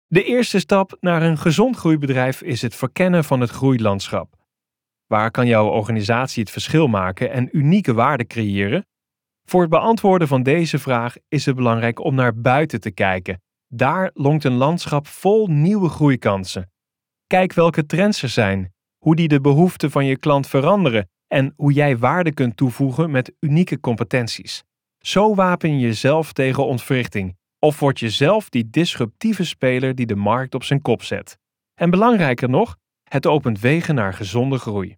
De eerste stap naar een gezond groeibedrijf is het verkennen van het groeilandschap. Waar kan jouw organisatie het verschil maken en unieke waarde creëren? Voor het beantwoorden van deze vraag is het belangrijk om naar buiten te kijken. Daar lonkt een landschap vol nieuwe groeikansen. Kijk welke trends er zijn, hoe die de behoeften van je klant veranderen en hoe jij waarde kunt toevoegen met unieke competenties. Zo wapen je jezelf tegen ontwrichting of word je zelf die disruptieve speler die de markt op zijn kop zet. En belangrijker nog, het opent wegen naar gezonde groei.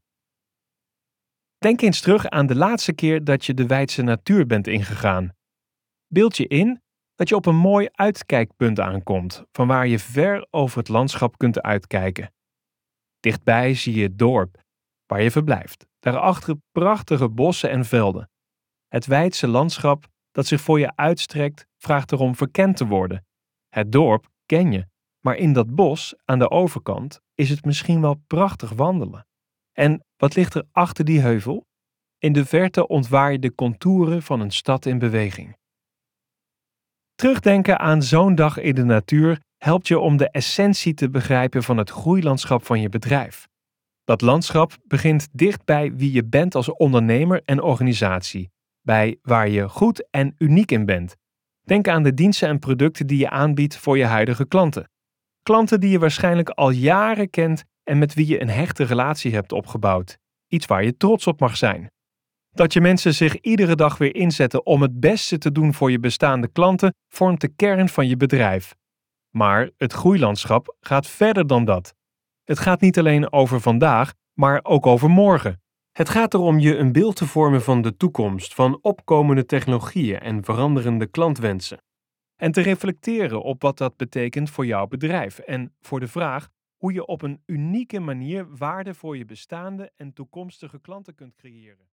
Denk eens terug aan de laatste keer dat je de Weidse natuur bent ingegaan. Beeld je in dat je op een mooi uitkijkpunt aankomt, van waar je ver over het landschap kunt uitkijken. Dichtbij zie je het dorp, waar je verblijft. Daarachter prachtige bossen en velden. Het Weidse landschap dat zich voor je uitstrekt, vraagt erom verkend te worden. Het dorp ken je, maar in dat bos aan de overkant is het misschien wel prachtig wandelen. En wat ligt er achter die heuvel? In de verte ontwaar je de contouren van een stad in beweging. Terugdenken aan zo'n dag in de natuur helpt je om de essentie te begrijpen van het groeilandschap van je bedrijf. Dat landschap begint dicht bij wie je bent als ondernemer en organisatie, bij waar je goed en uniek in bent. Denk aan de diensten en producten die je aanbiedt voor je huidige klanten. Klanten die je waarschijnlijk al jaren kent en met wie je een hechte relatie hebt opgebouwd. Iets waar je trots op mag zijn. Dat je mensen zich iedere dag weer inzetten om het beste te doen voor je bestaande klanten vormt de kern van je bedrijf. Maar het groeilandschap gaat verder dan dat. Het gaat niet alleen over vandaag, maar ook over morgen. Het gaat erom je een beeld te vormen van de toekomst, van opkomende technologieën en veranderende klantwensen. En te reflecteren op wat dat betekent voor jouw bedrijf en voor de vraag hoe je op een unieke manier waarde voor je bestaande en toekomstige klanten kunt creëren.